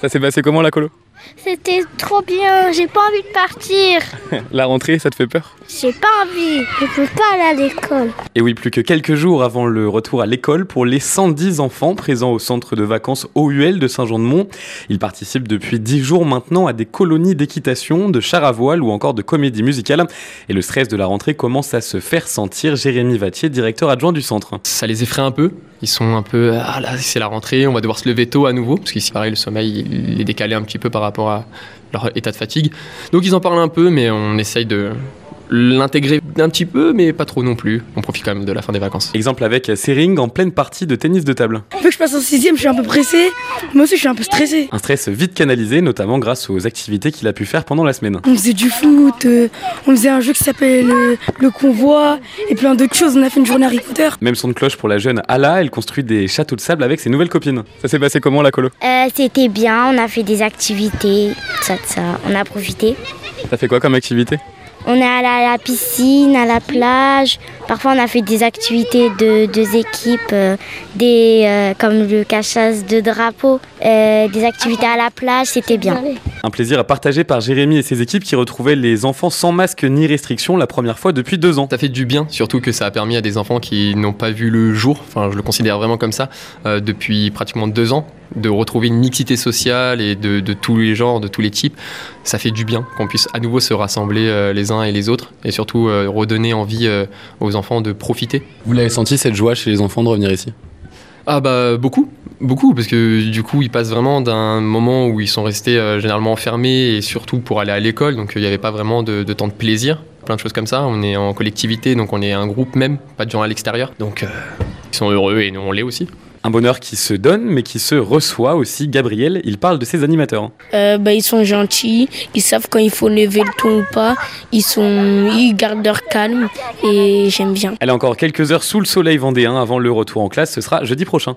Ça s'est passé comment la colo? C'était trop bien, j'ai pas envie de partir. La rentrée, ça te fait peur? J'ai pas envie, je peux pas aller à l'école. Et oui, plus que quelques jours avant le retour à l'école pour les 110 enfants présents au centre de vacances OUL de Saint-Jean-de-Mont. Ils participent depuis 10 jours maintenant à des colonies d'équitation, de chars à voile ou encore de comédie musicale. Et le stress de la rentrée commence à se faire sentir. Jérémy Vattier, directeur adjoint du centre. Ça les effraie un peu. Ils sont un peu, ah là c'est la rentrée, on va devoir se lever tôt à nouveau, parce qu'ici pareil le sommeil il est décalé un petit peu par rapport à leur état de fatigue. Donc ils en parlent un peu, mais on essaye de l'intégrer un petit peu, mais pas trop non plus. On profite quand même de la fin des vacances. Exemple avec Sering en pleine partie de tennis de table. Vu que je passe en 6e, je suis un peu pressé. Moi aussi, je suis un peu stressé. Un stress vite canalisé, notamment grâce aux activités qu'il a pu faire pendant la semaine. On faisait du foot, on faisait un jeu qui s'appelle le convoi, et plein d'autres choses. On a fait une journée Harry Potter. Même son de cloche pour la jeune Ala, elle construit des châteaux de sable avec ses nouvelles copines. Ça s'est passé comment la colo? C'était bien, on a fait des activités, ça, on a profité. T'as fait quoi comme activité? On est allé à la piscine, à la plage. Parfois, on a fait des activités de deux équipes, comme le cachage de drapeaux, des activités à la plage, c'était bien. Un plaisir à partager par Jérémy et ses équipes qui retrouvaient les enfants sans masque ni restriction la première fois depuis 2 ans. Ça fait du bien, surtout que ça a permis à des enfants qui n'ont pas vu le jour, enfin je le considère vraiment comme ça, depuis pratiquement 2 ans, de retrouver une mixité sociale et de tous les genres, de tous les types. Ça fait du bien qu'on puisse à nouveau se rassembler les uns et les autres et surtout redonner envie aux enfants de profiter. Vous l'avez senti cette joie chez les enfants de revenir ici? Ah bah beaucoup, parce que du coup ils passent vraiment d'un moment où ils sont restés généralement enfermés et surtout pour aller à l'école, donc il n'y avait pas vraiment de temps de plaisir, plein de choses comme ça. On est en collectivité, donc on est un groupe même, pas de gens à l'extérieur, donc ils sont heureux et nous on l'est aussi. Un bonheur qui se donne, mais qui se reçoit aussi. Gabriel, il parle de ses animateurs. Ils sont gentils, ils savent quand il faut lever le ton ou pas, ils gardent leur calme et j'aime bien. Elle a encore quelques heures sous le soleil vendéen avant le retour en classe, ce sera jeudi prochain.